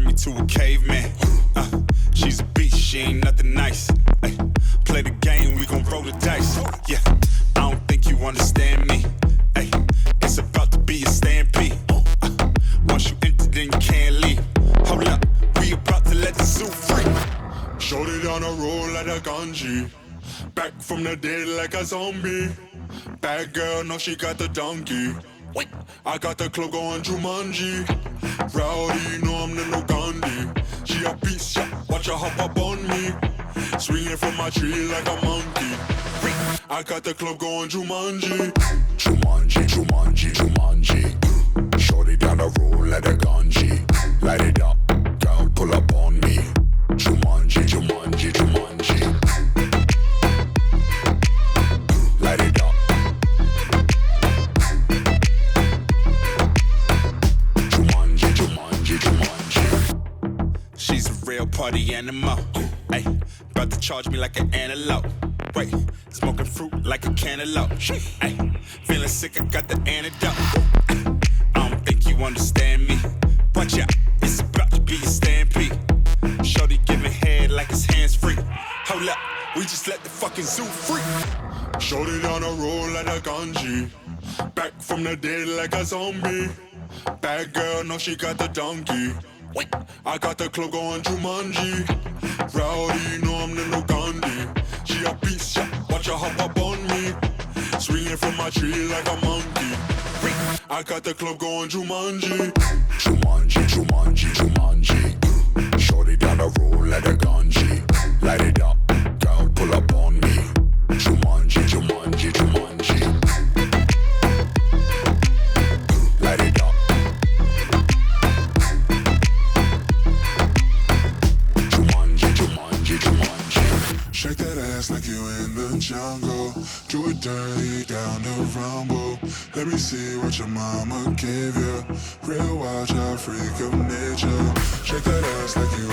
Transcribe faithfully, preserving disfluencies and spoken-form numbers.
me to a caveman. Uh, she's a beast, she ain't nothing nice. Ay, play the game, we gon' roll the dice. Yeah, I don't think you understand me. Ay, it's about to be a stampede. Uh, once you enter, then you can't leave. Hold up, we about to let the zoo free. Shorty down the road like a ganji. Back from the dead like a zombie. Bad girl, know she got the donkey. Wait, I got the club going Jumanji. Rowdy, know I'm the no Gandhi. She a beast, yeah, watch her hop up on me. Swinging from my tree like a monkey. Wait, I got the club going Jumanji. Jumanji, Jumanji, Jumanji. Shorty down the road like a ganji. Light it up, girl, pull up on me. Jumanji, Jumanji, Jumanji. Light it up. Jumanji, Jumanji, Jumanji. She's a real party animal. Ay, about to charge me like an antelope. Wait, smoking fruit like a cantaloupe. Ay, feeling sick, I got the antidote. Ay, I don't think you understand me. Watch out, it's about to be a stampede. Shorty giving head like his hands free. Hold up, we just let the fucking zoo free. Shorty down the road like a ganji. Back from the dead like a zombie. Bad girl, know she got the donkey. Wait, I got the club going Jumanji. Rowdy, know I'm the no Gandhi. She a beast, yeah, watch her hop up on me. Swinging from my tree like a monkey. Wait, I got the club going Jumanji. Jumanji, Jumanji, Jumanji. Shorty down the road like a ganji. Light it up, girl, pull up on me. Jumanji, Jumanji, Jumanji. Light it up. Jumanji, Jumanji, Jumanji. Shake that ass like you in the jungle. Do it dirty down the rumble. Let me see what your mama gave you. Real wild child, freak of nature. Shake that ass like you